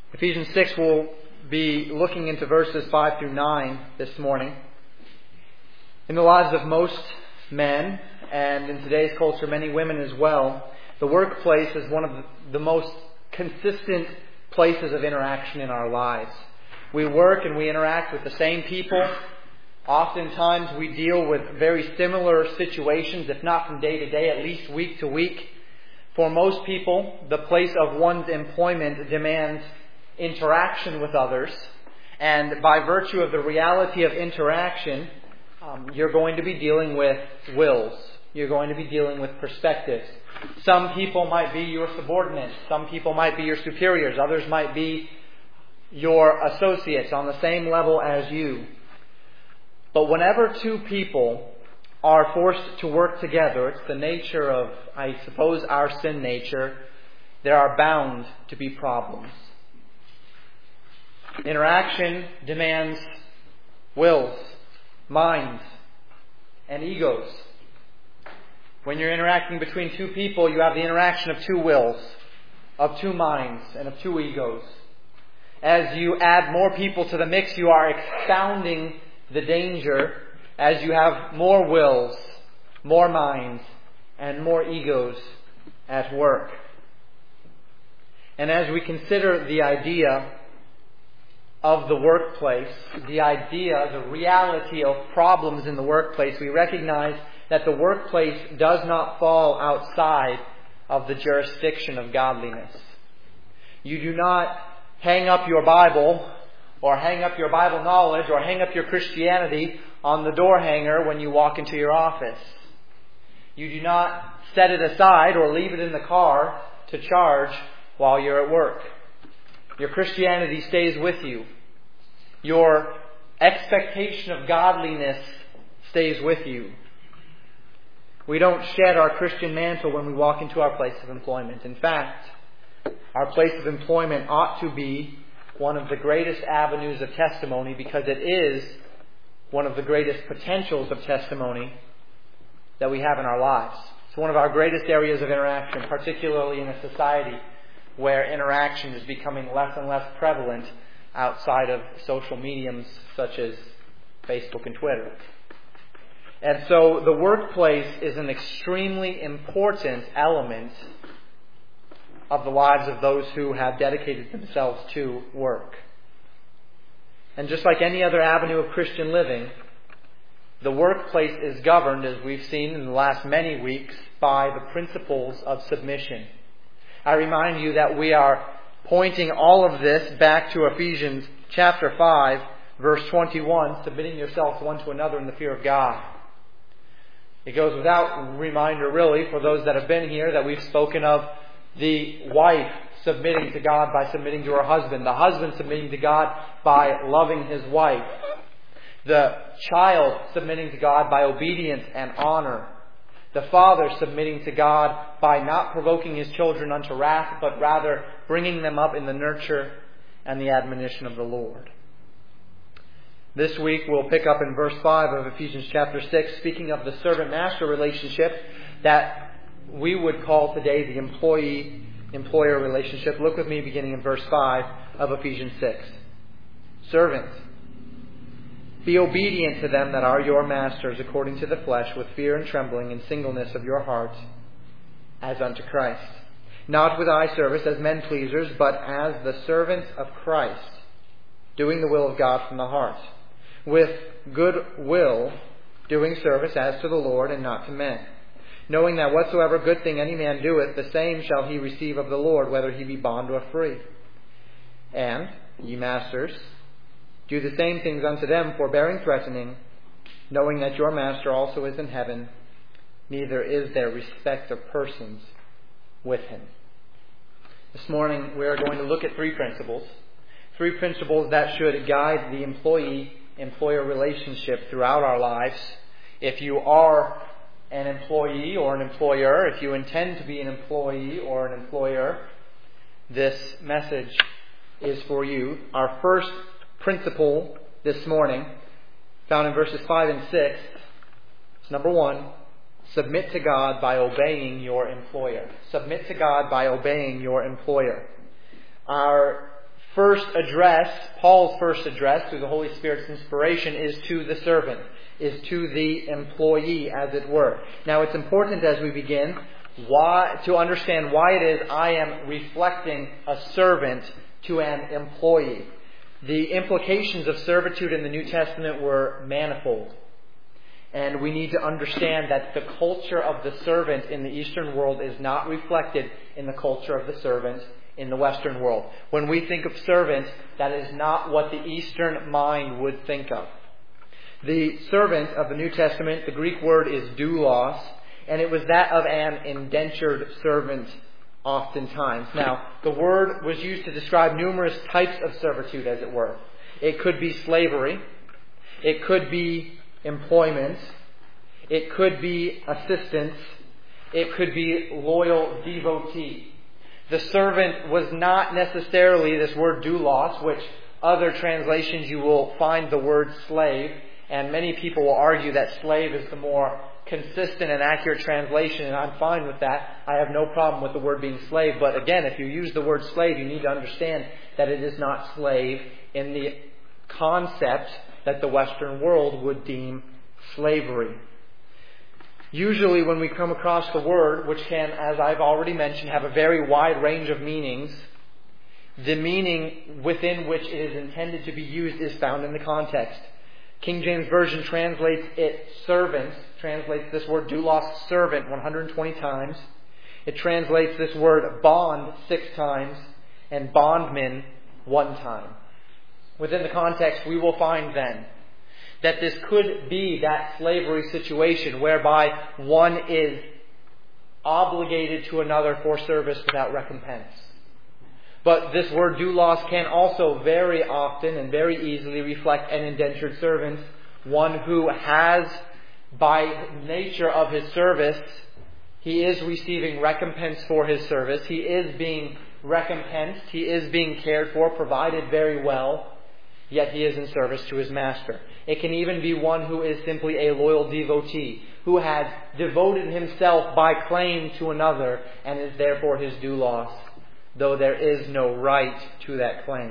Ephesians 6 will be looking into verses 5 through 9 this morning. In the lives of most men, and in today's culture many women as well, the workplace is one of the most consistent places of interaction in our lives. We work and we interact with the same people. Oftentimes we deal with very similar situations, if not from day to day, at least week to week. For most people, the place of one's employment demands interaction with others. And by virtue of the reality of interaction, you're going to be dealing with wills. You're going to be dealing with perspectives. Some people might be your subordinates. Some people might be your superiors. Others might be your associates on the same level as you. But whenever two people are forced to work together, it's the nature of, I suppose, our sin nature, there are bound to be problems. Interaction demands wills, minds, and egos. When you're interacting between two people, you have the interaction of two wills, of two minds, and of two egos. As you add more people to the mix, you are expounding the danger as you have more wills, more minds, and more egos at work. And as we consider the idea of the workplace, the reality of problems in the workplace, we recognize that the workplace does not fall outside of the jurisdiction of godliness. You do not hang up your Bible, or hang up your Bible knowledge, or hang up your Christianity on the door hanger when you walk into your office. You do not set it aside or leave it in the car to charge while you're at work. Your Christianity stays with you. Your expectation of godliness stays with you. We don't shed our Christian mantle when we walk into our place of employment. In fact, our place of employment ought to be one of the greatest avenues of testimony, because it is one of the greatest potentials of testimony that we have in our lives. It's one of our greatest areas of interaction, particularly in a society where interaction is becoming less and less prevalent outside of social mediums such as Facebook and Twitter. And so the workplace is an extremely important element of the lives of those who have dedicated themselves to work. And just like any other avenue of Christian living, the workplace is governed, as we've seen in the last many weeks, by the principles of submission. I remind you that we are pointing all of this back to Ephesians chapter 5, verse 21, submitting yourselves one to another in the fear of God. It goes without reminder, really, for those that have been here, that we've spoken of the wife submitting to God by submitting to her husband, the husband submitting to God by loving his wife, the child submitting to God by obedience and honor, the father submitting to God by not provoking his children unto wrath, but rather bringing them up in the nurture and the admonition of the Lord. This week we'll pick up in verse 5 of Ephesians chapter 6, speaking of the servant-master relationship that we would call today the employee-employer relationship. Look with me beginning in verse 5 of Ephesians 6. Servants, be obedient to them that are your masters according to the flesh, with fear and trembling and singleness of your heart, as unto Christ. Not with eye service as men pleasers, but as the servants of Christ, doing the will of God from the heart, with good will, doing service as to the Lord and not to men, knowing that whatsoever good thing any man doeth, the same shall he receive of the Lord, whether he be bond or free. And, ye masters, do the same things unto them, forbearing threatening, knowing that your master also is in heaven, neither is there respect of persons with him. This morning we are going to look at three principles that should guide the employee-employer relationship throughout our lives. If you are an employee or an employer, if you intend to be an employee or an employer, this message is for you. Our first principle this morning, found in verses 5 and 6, is number 1, submit to God by obeying your employer. Submit to God by obeying your employer. Our Paul's first address through the Holy Spirit's inspiration, is to the servant, is to the employee, as it were. Now, it's important as we begin to understand why it is I am reflecting a servant to an employee. The implications of servitude in the New Testament were manifold. And we need to understand that the culture of the servant in the Eastern world is not reflected in the culture of the servant in the Western world. When we think of servant, that is not what the Eastern mind would think of. The servant of the New Testament, the Greek word is doulos, and it was that of an indentured servant oftentimes. Now, the word was used to describe numerous types of servitude, as it were. It could be slavery. It could be employment. It could be assistance. It could be loyal devotee. The servant was not necessarily this word doulos, which other translations you will find the word slave, and many people will argue that slave is the more consistent and accurate translation, and I'm fine with that. I have no problem with the word being slave, but again, if you use the word slave, you need to understand that it is not slave in the concept that the Western world would deem slavery. Usually when we come across the word, which can, as I've already mentioned, have a very wide range of meanings, the meaning within which it is intended to be used is found in the context. King James Version translates it servant, translates this word doulos, servant, 120 times. It translates this word bond 6 times, and bondman 1 time. Within the context, we will find then that this could be that slavery situation whereby one is obligated to another for service without recompense. But this word doulos can also very often and very easily reflect an indentured servant, one who has, by nature of his service, he is receiving recompense for his service. He is being recompensed. He is being cared for, provided very well. Yet he is in service to his master. It can even be one who is simply a loyal devotee, who has devoted himself by claim to another and is therefore his doulos, though there is no right to that claim.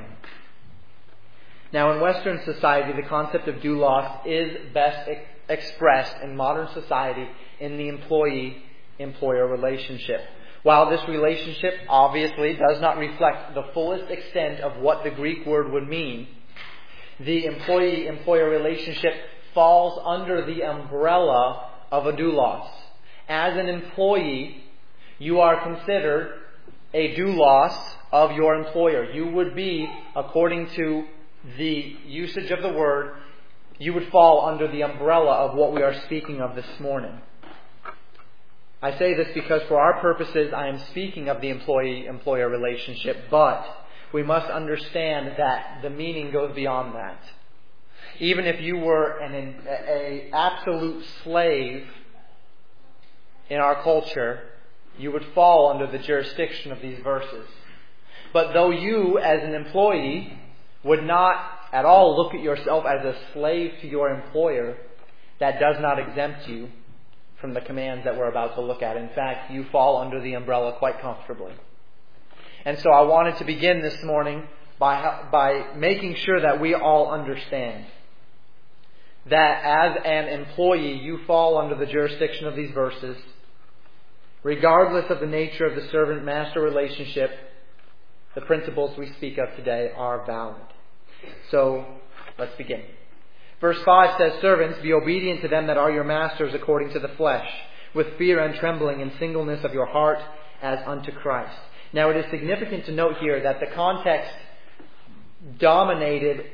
Now, in Western society, the concept of doulos is best expressed in modern society in the employee-employer relationship. While this relationship obviously does not reflect the fullest extent of what the Greek word would mean, the employee-employer relationship falls under the umbrella of a doulos. As an employee, you are considered a doulos of your employer. You would be, according to the usage of the word, you would fall under the umbrella of what we are speaking of this morning. I say this because for our purposes I am speaking of the employee-employer relationship, but we must understand that the meaning goes beyond that. Even if you were an absolute slave in our culture, you would fall under the jurisdiction of these verses. But though you, as an employee, would not at all look at yourself as a slave to your employer, that does not exempt you from the commands that we're about to look at. In fact, you fall under the umbrella quite comfortably. And so I wanted to begin this morning by making sure that we all understand that as an employee, you fall under the jurisdiction of these verses. Regardless of the nature of the servant-master relationship, the principles we speak of today are valid. So, let's begin. Verse 5 says, "Servants, be obedient to them that are your masters according to the flesh, with fear and trembling and singleness of your heart as unto Christ." Now, it is significant to note here that the context dominated,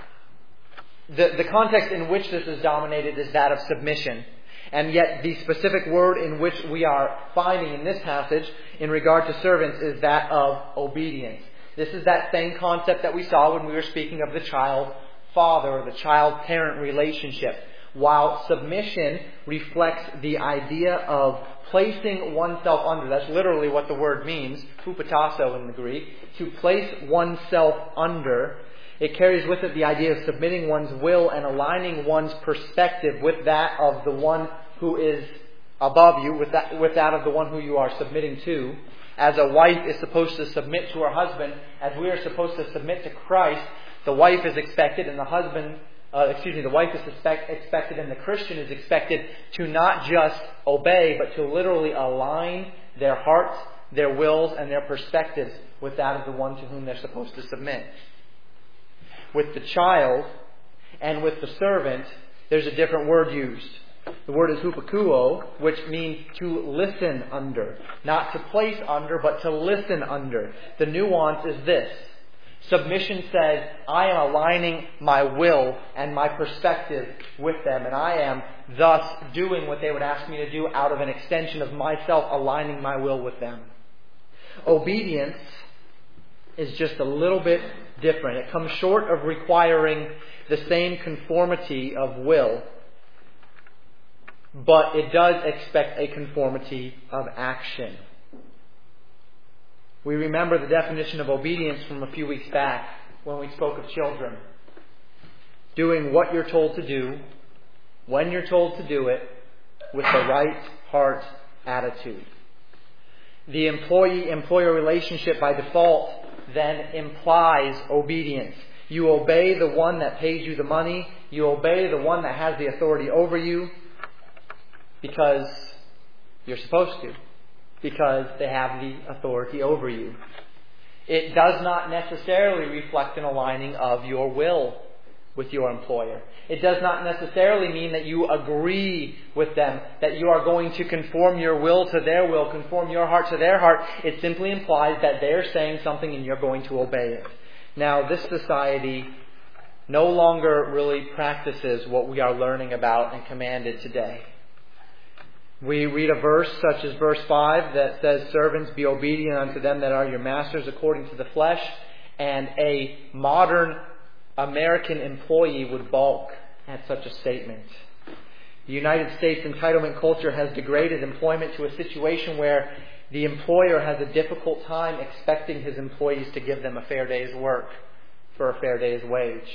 the context in which this is dominated is that of submission. And yet the specific word in which we are finding in this passage in regard to servants is that of obedience. This is that same concept that we saw when we were speaking of the child-father or the child-parent relationship. While submission reflects the idea of placing oneself under, that's literally what the word means, hupotasso in the Greek, to place oneself under, it carries with it the idea of submitting one's will and aligning one's perspective with that of the one who is above you, with that of the one who you are submitting to. as a wife is supposed to submit to her husband, as we are supposed to submit to Christ, the wife is expected and the wife is expected and the Christian is expected to not just obey, but to literally align their hearts, their wills, and their perspectives with that of the one to whom they're supposed to submit. With the child and with the servant, there's a different word used. The word is hupakuo, which means to listen under. Not to place under, but to listen under. The nuance is this. Submission says, I am aligning my will and my perspective with them, and I am thus doing what they would ask me to do out of an extension of myself, aligning my will with them. Obedience is just a little bit different. It comes short of requiring the same conformity of will, but it does expect a conformity of action. We remember the definition of obedience from a few weeks back when we spoke of children. Doing what you're told to do, when you're told to do it, with the right heart attitude. The employee-employer relationship by default then implies obedience. You obey the one that pays you the money. You obey the one that has the authority over you because you're supposed to. Because they have the authority over you. It does not necessarily reflect an aligning of your will with your employer. It does not necessarily mean that you agree with them, that you are going to conform your will to their will, conform your heart to their heart. It simply implies that they're saying something and you're going to obey it. Now, this society no longer really practices what we are learning about and commanded today. We read a verse such as verse 5 that says, servants, be obedient unto them that are your masters according to the flesh. And a modern American employee would balk at such a statement. The United States entitlement culture has degraded employment to a situation where the employer has a difficult time expecting his employees to give them a fair day's work for a fair day's wage.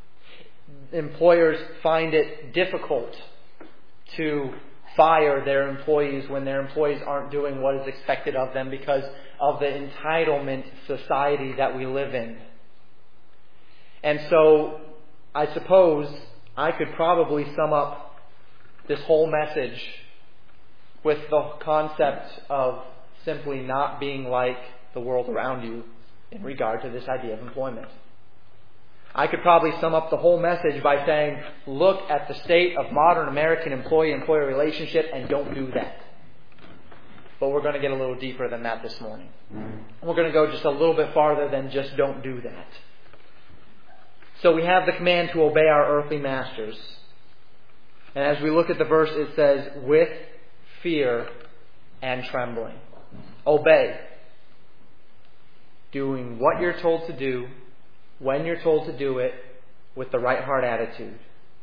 Employers find it difficult to fire their employees when their employees aren't doing what is expected of them because of the entitlement society that we live in. And so, I suppose I could probably sum up this whole message with the concept of simply not being like the world around you in regard to this idea of employment. I could probably sum up the whole message by saying, look at the state of modern American employee-employer relationship and don't do that. But we're going to get a little deeper than that this morning. We're going to go just a little bit farther than just don't do that. So we have the command to obey our earthly masters. And as we look at the verse, it says, with fear and trembling. Obey. Doing what you're told to do, when you're told to do it, with the right heart attitude.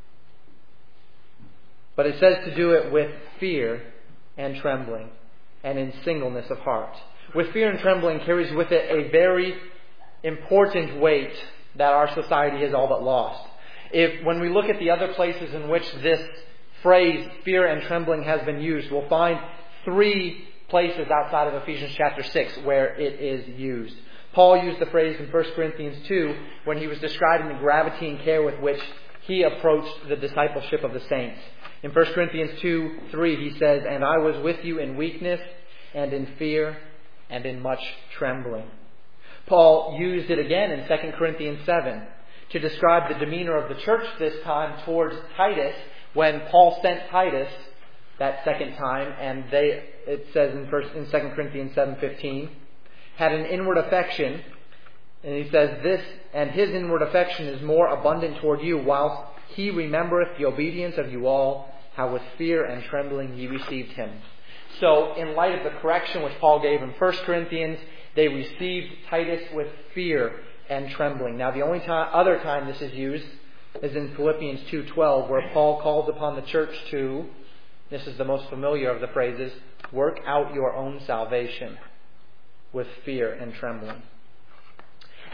But it says to do it with fear and trembling, and in singleness of heart. With fear and trembling carries with it a very important weight that our society has all but lost. When we look at the other places in which this phrase, fear and trembling, has been used, we'll find 3 places outside of Ephesians chapter 6 where it is used. Paul used the phrase in 1 Corinthians 2 when he was describing the gravity and care with which he approached the discipleship of the saints. In 1 Corinthians 2:3 he says, and I was with you in weakness and in fear and in much trembling. Paul used it again in 2 Corinthians 7 to describe the demeanor of the church this time towards Titus when Paul sent Titus that second time, and it says in 2 Corinthians 7:15, had an inward affection, and he says this, and his inward affection is more abundant toward you, whilst he remembereth the obedience of you all, how with fear and trembling ye received him. So, in light of the correction which Paul gave in 1 Corinthians, they received Titus with fear and trembling. Now, the only other time this is used is in Philippians 2:12, where Paul calls upon the church to, this is the most familiar of the phrases, work out your own salvation with fear and trembling.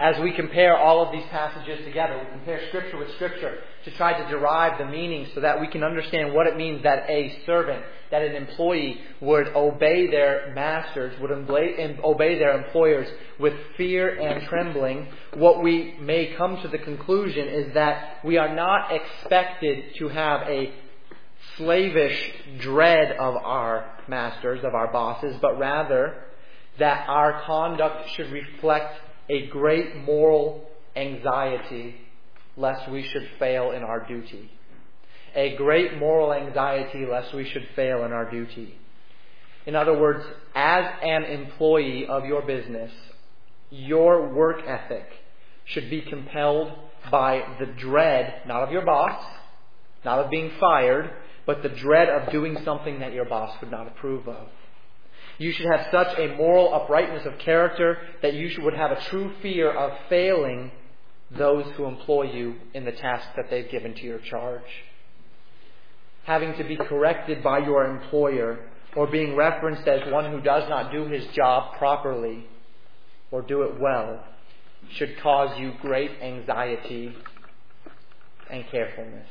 as we compare all of these passages together, we compare Scripture with Scripture to try to derive the meaning so that we can understand what it means that a servant, that an employee would obey their masters, would obey their employers with fear and trembling. What we may come to the conclusion is that we are not expected to have a slavish dread of our masters, of our bosses, but rather that our conduct should reflect a great moral anxiety lest we should fail in our duty. A great moral anxiety lest we should fail in our duty. In other words, as an employee of your business, your work ethic should be compelled by the dread, not of your boss, not of being fired, but the dread of doing something that your boss would not approve of. You should have such a moral uprightness of character that you would have a true fear of failing those who employ you in the task that they've given to your charge. Having to be corrected by your employer or being referenced as one who does not do his job properly or do it well should cause you great anxiety and carefulness.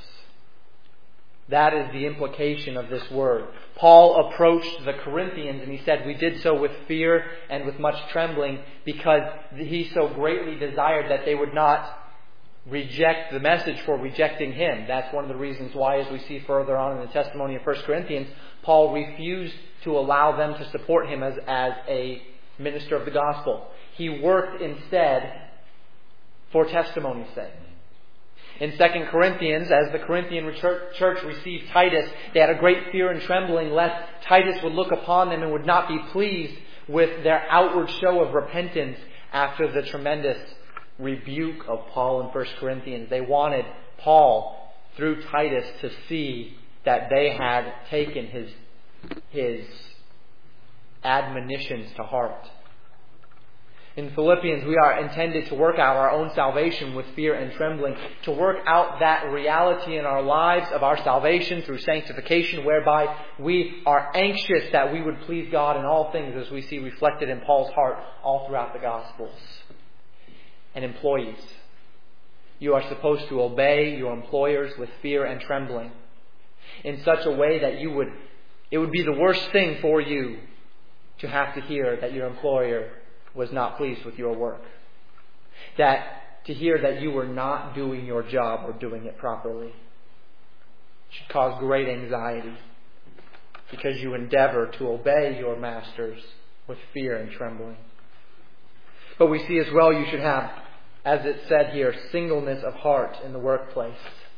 That is the implication of this word. Paul approached the Corinthians and he said, we did so with fear and with much trembling because he so greatly desired that they would not reject the message for rejecting him. That's one of the reasons why, as we see further on in the testimony of 1 Corinthians, Paul refused to allow them to support him as a minister of the gospel. He worked instead for testimony's sake. In 2 Corinthians, as the Corinthian church received Titus, they had a great fear and trembling lest Titus would look upon them and would not be pleased with their outward show of repentance after the tremendous rebuke of Paul in 1 Corinthians. They wanted Paul, through Titus, to see that they had taken his admonitions to heart. In Philippians, we are intended to work out our own salvation with fear and trembling, to work out that reality in our lives of our salvation through sanctification, whereby we are anxious that we would please God in all things, as we see reflected in Paul's heart all throughout the Gospels. And employees, you are supposed to obey your employers with fear and trembling in such a way that it would be the worst thing for you to have to hear that your employer was not pleased with your work. To hear that you were not doing your job or doing it properly should cause great anxiety because you endeavor to obey your masters with fear and trembling. But we see as well you should have, as it said here, singleness of heart in the workplace.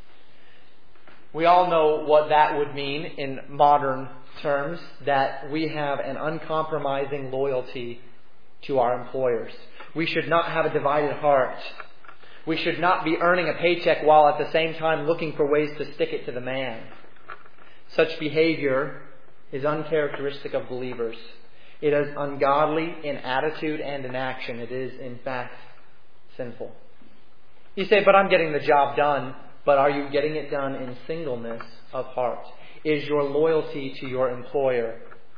We all know what that would mean in modern terms, that we have an uncompromising loyalty to our employers. We should not have a divided heart. We should not be earning a paycheck while at the same time looking for ways to stick it to the man. Such behavior is uncharacteristic of believers. It is ungodly in attitude and in action. It is, in fact, sinful. You say, but I'm getting the job done. But are you getting it done in singleness of heart? Is your loyalty to your employer?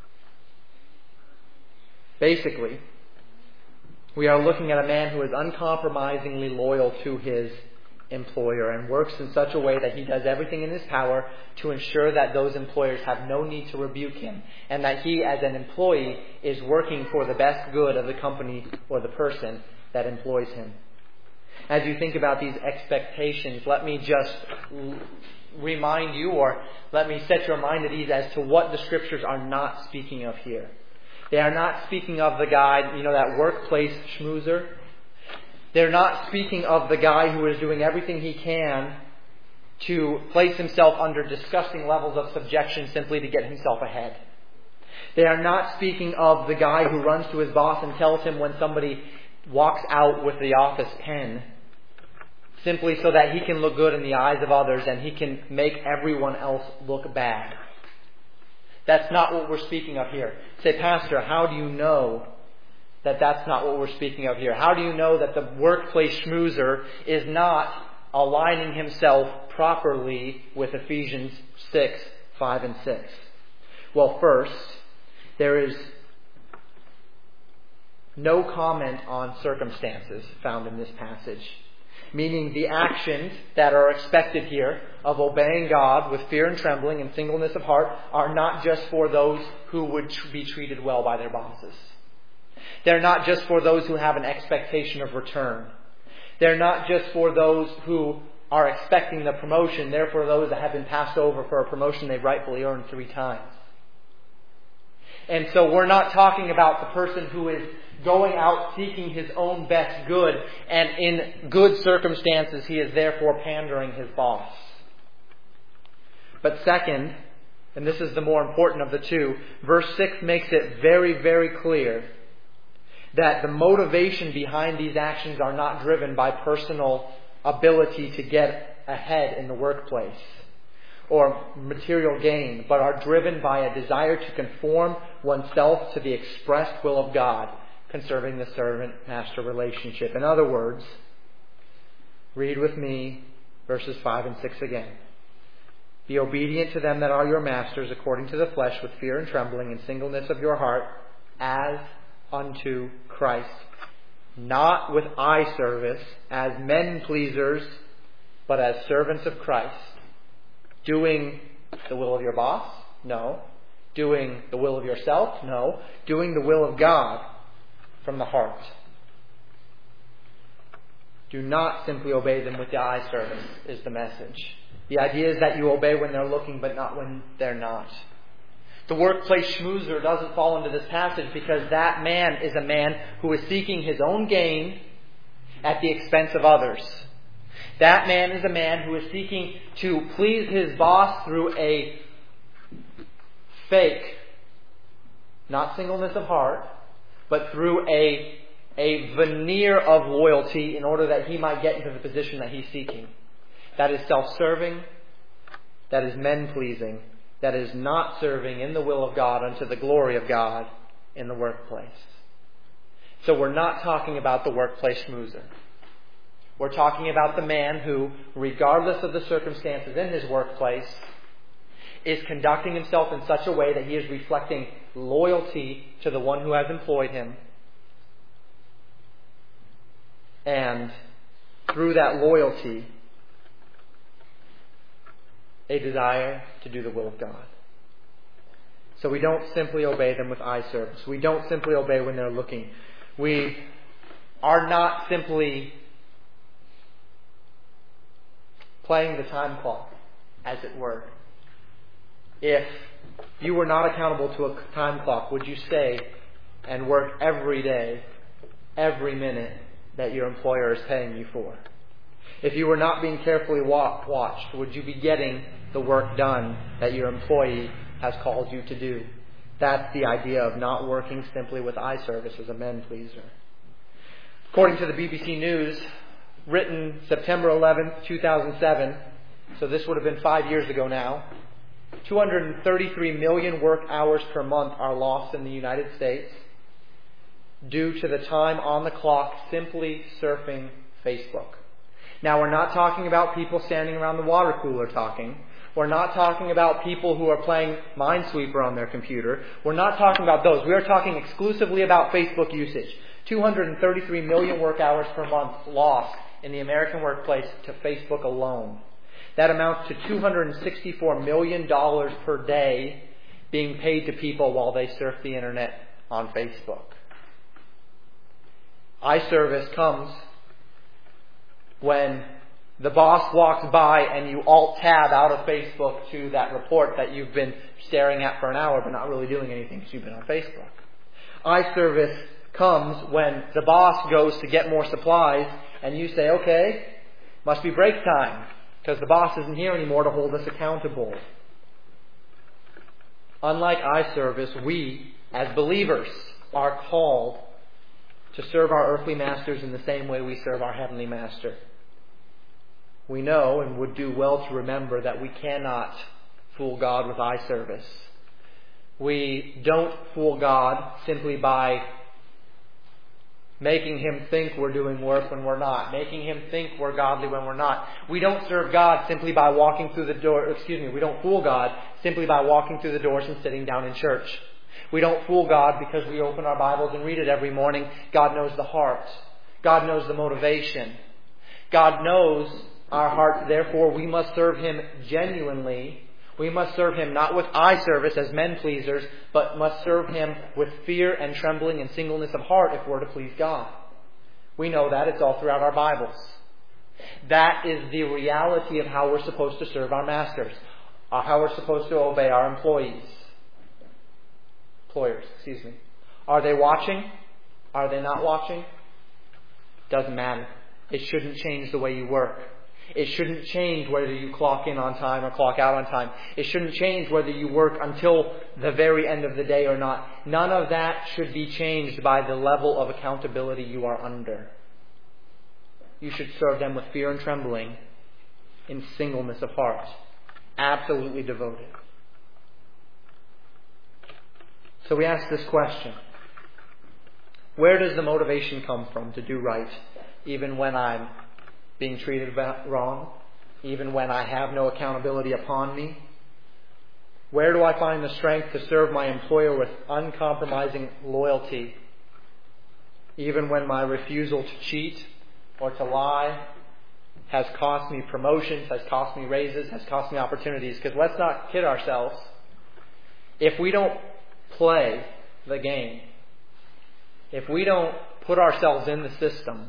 Basically, we are looking at a man who is uncompromisingly loyal to his employer and works in such a way that he does everything in his power to ensure that those employers have no need to rebuke him, and that he, as an employee, is working for the best good of the company or the person that employs him. As you think about these expectations, let me just remind you, or let me set your mind at ease as to what the Scriptures are not speaking of here. They are not speaking of the guy, that workplace schmoozer. They're not speaking of the guy who is doing everything he can to place himself under disgusting levels of subjection simply to get himself ahead. They are not speaking of the guy who runs to his boss and tells him when somebody walks out with the office pen, simply so that he can look good in the eyes of others and he can make everyone else look bad. That's not what we're speaking of here. Say, Pastor, how do you know that that's not what we're speaking of here? How do you know that the workplace schmoozer is not aligning himself properly with Ephesians 6, 5 and 6? Well, first, there is no comment on circumstances found in this passage. Meaning the actions that are expected here of obeying God with fear and trembling and singleness of heart are not just for those who would be treated well by their bosses. They're not just for those who have an expectation of return. They're not just for those who are expecting the promotion. They're for those that have been passed over for a promotion they've rightfully earned 3 times. And so we're not talking about the person who is going out seeking his own best good, and in good circumstances he is therefore pandering his boss. But second, and this is the more important of the two, verse 6 makes it very, very clear that the motivation behind these actions are not driven by personal ability to get ahead in the workplace or material gain, but are driven by a desire to conform oneself to the expressed will of God concerning the servant-master relationship. In other words, read with me verses 5 and 6 again. Be obedient to them that are your masters according to the flesh, with fear and trembling and singleness of your heart, as unto Christ. Not with eye service, as men pleasers, but as servants of Christ. Doing the will of your boss? No. Doing the will of yourself? No. Doing the will of God from the heart. Do not simply obey them with the eye service, is the message. The idea is that you obey when they're looking, but not when they're not. The workplace schmoozer doesn't fall into this passage because that man is a man who is seeking his own gain at the expense of others. That man is a man who is seeking to please his boss through a fake, not singleness of heart, but through a veneer of loyalty in order that he might get into the position that he's seeking. That is self-serving. That is men-pleasing. That is not serving in the will of God unto the glory of God in the workplace. So we're not talking about the workplace schmoozer. We're talking about the man who, regardless of the circumstances in his workplace, is conducting himself in such a way that he is reflecting loyalty to the one who has employed him. And through that loyalty, a desire to do the will of God. So we don't simply obey them with eye service. We don't simply obey when they're looking. We are not simply playing the time clock, as it were. If you were not accountable to a time clock, would you stay and work every day, every minute that your employer is paying you for? If you were not being carefully watched, would you be getting the work done that your employee has called you to do? That's the idea of not working simply with eye service as a men pleaser. According to the BBC News, written September 11th, 2007, so this would have been 5 years ago now, 233 million work hours per month are lost in the United States due to the time on the clock simply surfing Facebook. Now, we're not talking about people standing around the water cooler talking. We're not talking about people who are playing Minesweeper on their computer. We're not talking about those. We are talking exclusively about Facebook usage. 233 million work hours per month lost in the American workplace to Facebook alone. That amounts to $264 million per day being paid to people while they surf the internet on Facebook. Eye service comes when the boss walks by and you alt-tab out of Facebook to that report that you've been staring at for an hour but not really doing anything because you've been on Facebook. Eye service comes when the boss goes to get more supplies and you say, okay, must be break time because the boss isn't here anymore to hold us accountable. Unlike eye service, we, as believers, are called to serve our earthly masters in the same way we serve our heavenly master. We know and would do well to remember that we cannot fool God with eye service. We don't fool God simply by making Him think we're doing work when we're not, making Him think we're godly when we're not. We don't serve God simply by walking through the door, we don't fool God simply by walking through the doors and sitting down in church. We don't fool God because we open our Bibles and read it every morning. God knows the heart. God knows the motivation. God knows our hearts. Therefore, we must serve Him genuinely. We must serve Him not with eye service as men pleasers, but must serve Him with fear and trembling and singleness of heart if we're to please God. We know that. It's all throughout our Bibles. That is the reality of how we're supposed to serve our masters. How we're supposed to obey our employers. Are they watching? Are they not watching? Doesn't matter. It shouldn't change the way you work. It shouldn't change whether you clock in on time or clock out on time. It shouldn't change whether you work until the very end of the day or not. None of that should be changed by the level of accountability you are under. You should serve them with fear and trembling in singleness of heart. Absolutely devoted. So we ask this question. Where does the motivation come from to do right, even when I'm being treated wrong, even when I have no accountability upon me? Where do I find the strength to serve my employer with uncompromising loyalty, even when my refusal to cheat or to lie has cost me promotions, has cost me raises, has cost me opportunities? Because let's not kid ourselves. If we don't play the game, if we don't put ourselves in the system,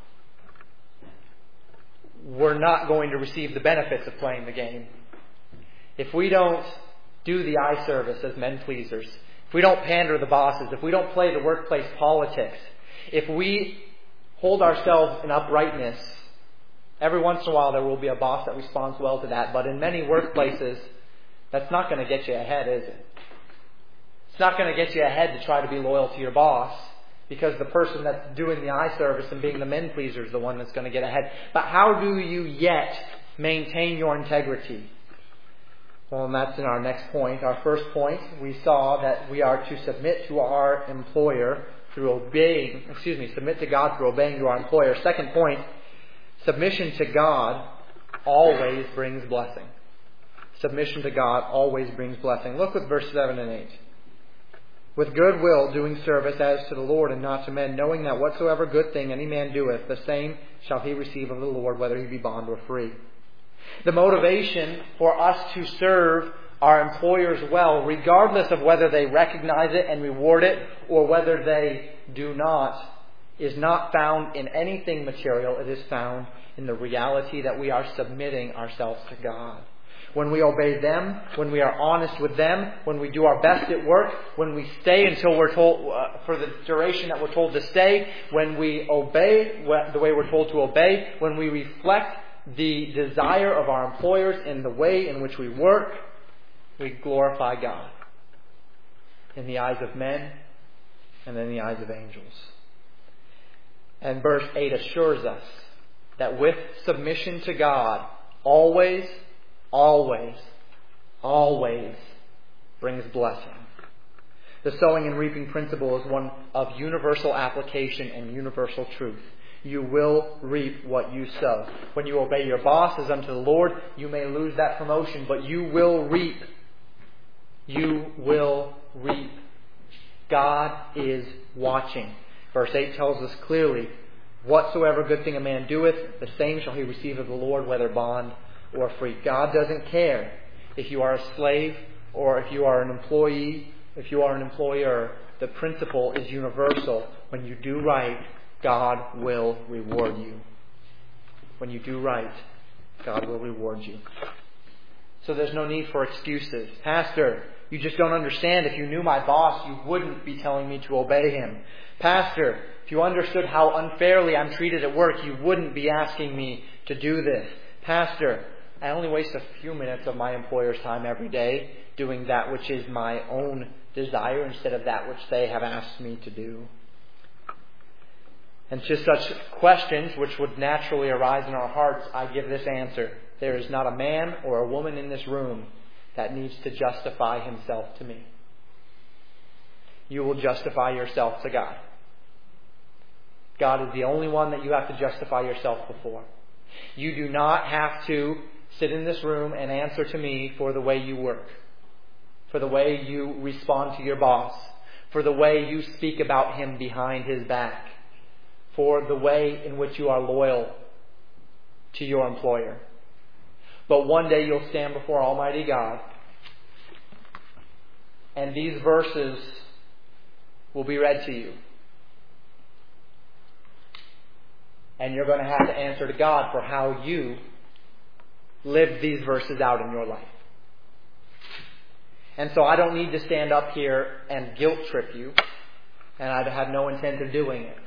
we're not going to receive the benefits of playing the game. If we don't do the eye service as men pleasers, if we don't pander to the bosses, if we don't play the workplace politics, if we hold ourselves in uprightness, every once in a while there will be a boss that responds well to that, but in many workplaces, that's not going to get you ahead, is it? It's not going to get you ahead to try to be loyal to your boss, because the person that's doing the eye service and being the men pleaser is the one that's going to get ahead. But how do you yet maintain your integrity? Well, and that's in our next point. Our first point, we saw that we are to submit to our employer through submit to God through obeying to our employer. Second point, submission to God always brings blessing. Submission to God always brings blessing. Look with verse 7 and 8. With good will doing service as to the Lord and not to men, knowing that whatsoever good thing any man doeth, the same shall he receive of the Lord, whether he be bond or free. The motivation for us to serve our employers well, regardless of whether they recognize it and reward it or whether they do not, is not found in anything material. It is found in the reality that we are submitting ourselves to God. When we obey them, when we are honest with them, when we do our best at work, when we stay until we're told, for the duration that we're told to stay, when we obey the way we're told to obey, when we reflect the desire of our employers in the way in which we work, we glorify God in the eyes of men and in the eyes of angels. And verse 8 assures us that with submission to God, always brings blessing. The sowing and reaping principle is one of universal application and universal truth. You will reap what you sow. When you obey your boss as unto the Lord, you may lose that promotion, but you will reap. You will reap. God is watching. Verse 8 tells us clearly, whatsoever good thing a man doeth, the same shall he receive of the Lord, whether bond or free. God doesn't care if you are a slave or if you are an employee, if you are an employer. The principle is universal. When you do right, God will reward you. When you do right, God will reward you. So there's no need for excuses. Pastor, you just don't understand. If you knew my boss, you wouldn't be telling me to obey him. Pastor, if you understood how unfairly I'm treated at work, you wouldn't be asking me to do this. Pastor, I only waste a few minutes of my employer's time every day doing that which is my own desire instead of that which they have asked me to do. And to such questions which would naturally arise in our hearts, I give this answer. There is not a man or a woman in this room that needs to justify himself to me. You will justify yourself to God. God is the only one that you have to justify yourself before. You do not have to sit in this room and answer to me for the way you work, for the way you respond to your boss, for the way you speak about him behind his back, for the way in which you are loyal to your employer. But one day you'll stand before Almighty God, and these verses will be read to you. And you're going to have to answer to God for how you lived these verses out in your life. And so I don't need to stand up here and guilt trip you, and I have no intent of doing it.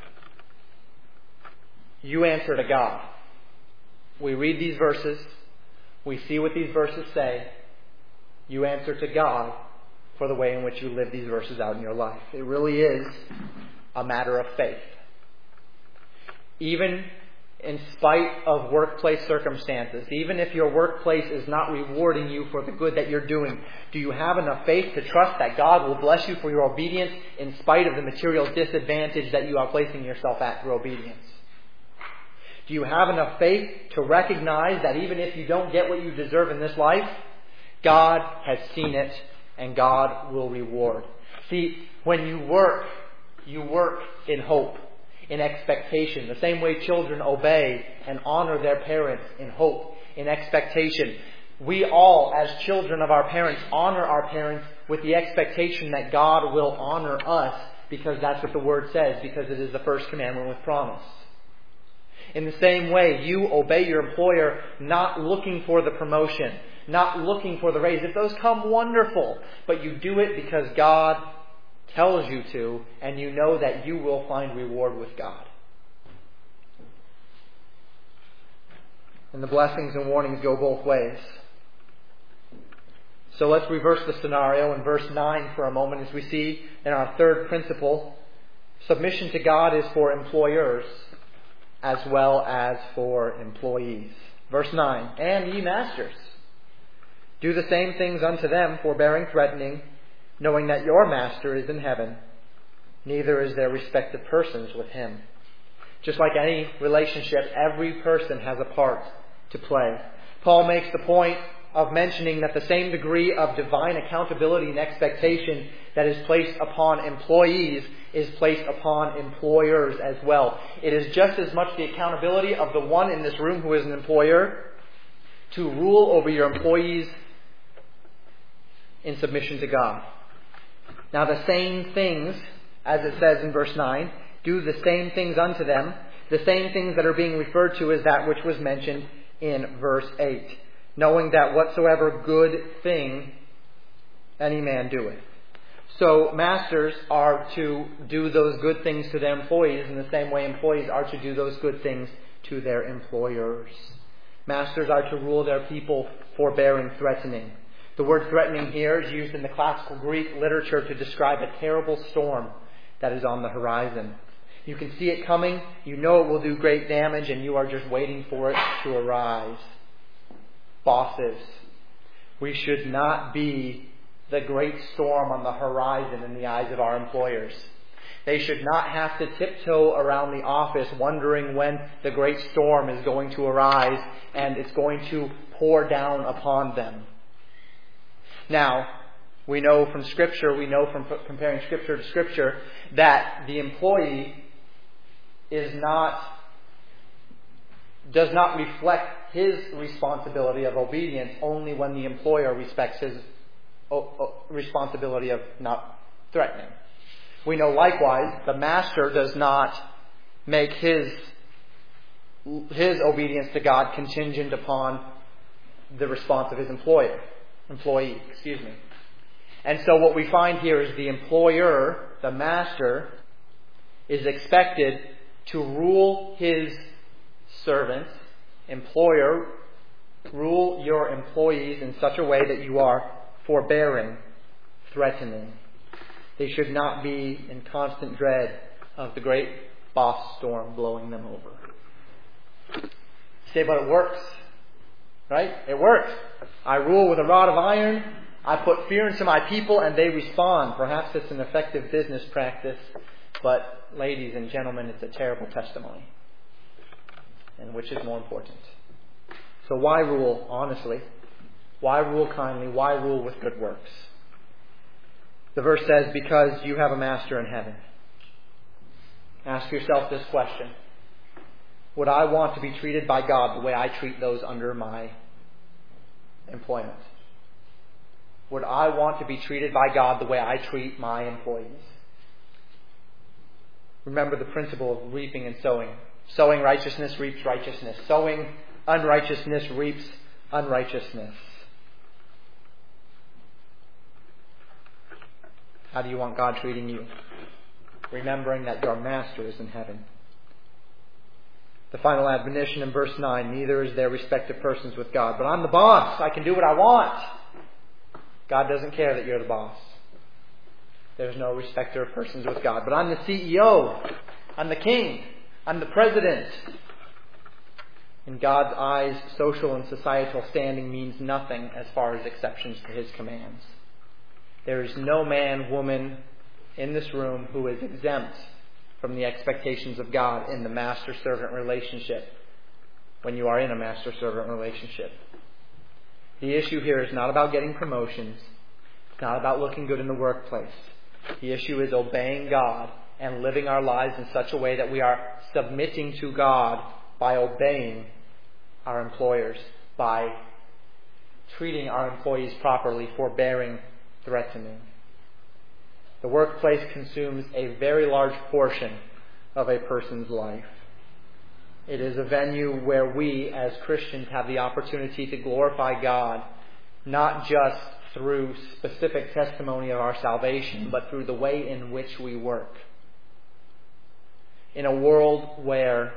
You answer to God. We read these verses. We see what these verses say. You answer to God for the way in which you live these verses out in your life. It really is a matter of faith. Even in spite of workplace circumstances, even if your workplace is not rewarding you for the good that you're doing, do you have enough faith to trust that God will bless you for your obedience in spite of the material disadvantage that you are placing yourself at through obedience? Do you have enough faith to recognize that even if you don't get what you deserve in this life, God has seen it and God will reward? See, when you work in hope, in expectation. The same way children obey and honor their parents in hope, in expectation. We all, as children of our parents, honor our parents with the expectation that God will honor us, because that's what the Word says, because it is the first commandment with promise. In the same way, you obey your employer not looking for the promotion, not looking for the raise. If those come, wonderful. But you do it because God tells you to, and you know that you will find reward with God. And the blessings and warnings go both ways. So let's reverse the scenario in verse 9 for a moment as we see in our third principle, submission to God is for employers as well as for employees. Verse 9, and ye masters, do the same things unto them, forbearing, threatening, knowing that your master is in heaven, neither is there respect of persons with him. Just like any relationship, every person has a part to play. Paul makes the point of mentioning that the same degree of divine accountability and expectation that is placed upon employees is placed upon employers as well. It is just as much the accountability of the one in this room who is an employer to rule over your employees in submission to God. Now the same things, as it says in verse 9, do the same things unto them. The same things that are being referred to is that which was mentioned in verse 8. Knowing that whatsoever good thing any man doeth. So masters are to do those good things to their employees in the same way employees are to do those good things to their employers. Masters are to rule their people forbearing, threatening. The word threatening here is used in the classical Greek literature to describe a terrible storm that is on the horizon. You can see it coming, you know it will do great damage, and you are just waiting for it to arise. Bosses, we should not be the great storm on the horizon in the eyes of our employers. They should not have to tiptoe around the office wondering when the great storm is going to arise and it's going to pour down upon them. Now, we know from Scripture, we know from comparing Scripture to Scripture, that the employee does not reflect his responsibility of obedience only when the employer respects his responsibility of not threatening. We know likewise the master does not make his obedience to God contingent upon the response of his employee. And so what we find here is the employer, the master, is expected to rule his servants. Employer, rule your employees in such a way that you are forbearing, threatening. They should not be in constant dread of the great boss storm blowing them over. You say, but it works. Right? It works. I rule with a rod of iron. I put fear into my people and they respond. Perhaps it's an effective business practice, but ladies and gentlemen, it's a terrible testimony. And which is more important? So why rule honestly? Why rule kindly? Why rule with good works? The verse says, because you have a master in heaven. Ask yourself this question. Would I want to be treated by God the way I treat those under my employment? Would I want to be treated by God the way I treat my employees? Remember the principle of reaping and sowing. Sowing righteousness reaps righteousness. Sowing unrighteousness reaps unrighteousness. How do you want God treating you? Remembering that your master is in heaven. The final admonition in verse 9, neither is there respect of persons with God. But I'm the boss. I can do what I want. God doesn't care that you're the boss. There's no respecter of persons with God. But I'm the CEO. I'm the king. I'm the president. In God's eyes, social and societal standing means nothing as far as exceptions to His commands. There is no man, woman in this room who is exempt from the expectations of God in the master-servant relationship when you are in a master-servant relationship. The issue here is not about getting promotions. It's not about looking good in the workplace. The issue is obeying God and living our lives in such a way that we are submitting to God by obeying our employers, by treating our employees properly, forbearing, threatening. The workplace consumes a very large portion of a person's life. It is a venue where we as Christians have the opportunity to glorify God, not just through specific testimony of our salvation, but through the way in which we work. In a world where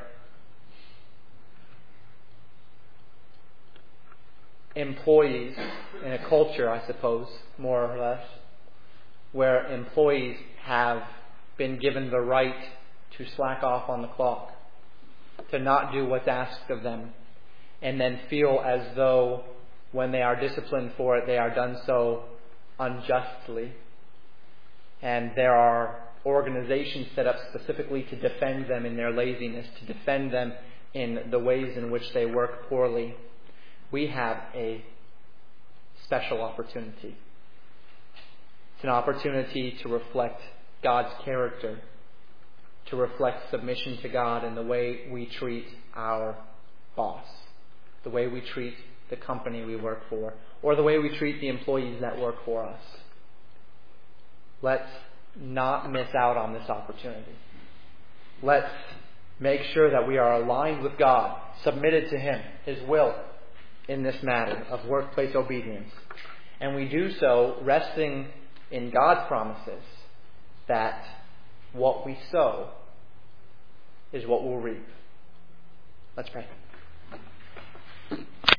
employees, in a culture, I suppose, more or less, where employees have been given the right to slack off on the clock, to not do what's asked of them, and then feel as though when they are disciplined for it, they are done so unjustly. And there are organizations set up specifically to defend them in their laziness, to defend them in the ways in which they work poorly. We have a special opportunity. It's an opportunity to reflect God's character, to reflect submission to God in the way we treat our boss, the way we treat the company we work for, or the way we treat the employees that work for us. Let's not miss out on this opportunity. Let's make sure that we are aligned with God, submitted to Him, His will in this matter of workplace obedience. And we do so resting in God's promises that what we sow is what we'll reap. Let's pray.